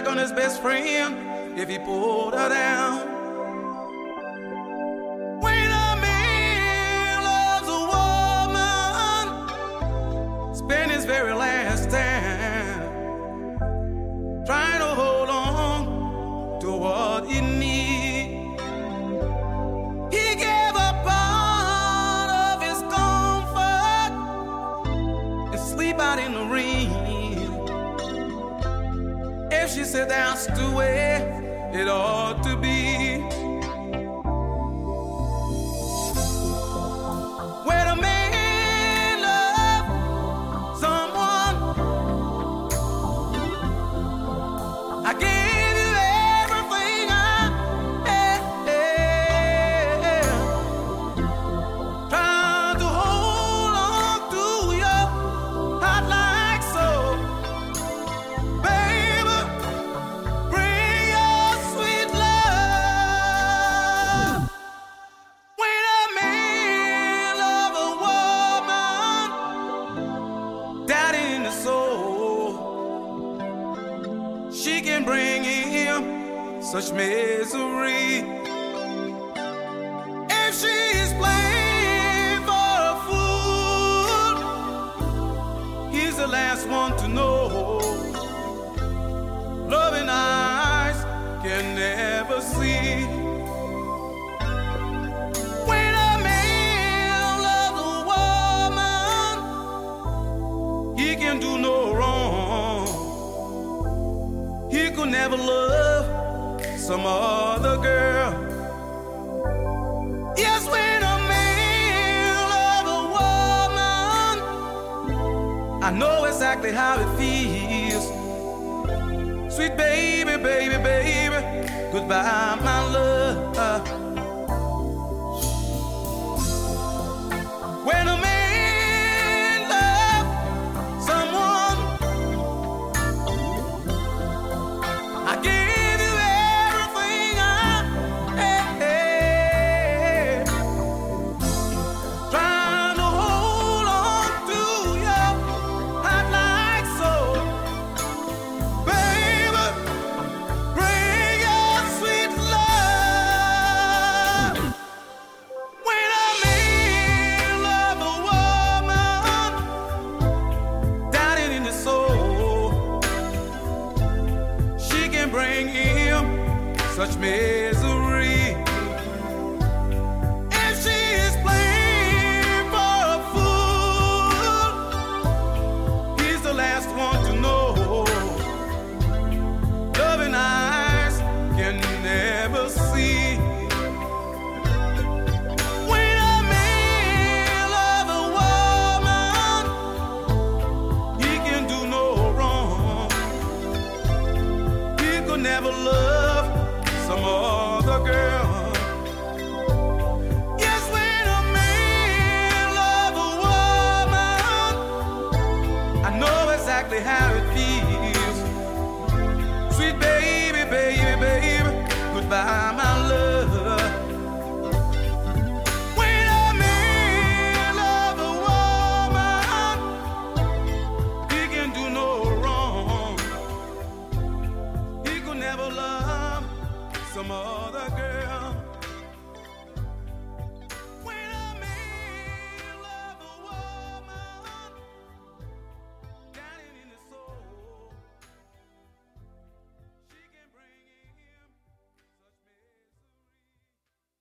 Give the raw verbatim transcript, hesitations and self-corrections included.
back on his best friend if he pulled her down. When a man loves a woman, spend his very last time trying to hold on to what he needs. He gave a part of his comfort and sleep out in the rain. If she said that's the way it ought to be. When a man loves someone, I gave you everything I had, trying to hold on to your heart like so. Baby, bring your sweet love. When a man loves a woman, down in the soul, she can bring him such misery. If she is playing for a fool, he's the last one to know. Loving eyes can never see. When a man loves a woman, he can do no wrong. He could never love some other girl. Yes, when a man loves a woman, I know exactly how it feels. Sweet baby, baby, baby, goodbye, my love. When a man loves someone, I give you everything I had, trying to hold on to your heart like so. Baby, bring your sweet love. When a man loves a woman, down in the soul, she can bring him such misery. If she is playing for a fool, he's the last one to know. Loving eyes can never see. When a man loves a woman, he can do no wrong. He could never love some other girl. Yes, when a man loves a woman, I know exactly how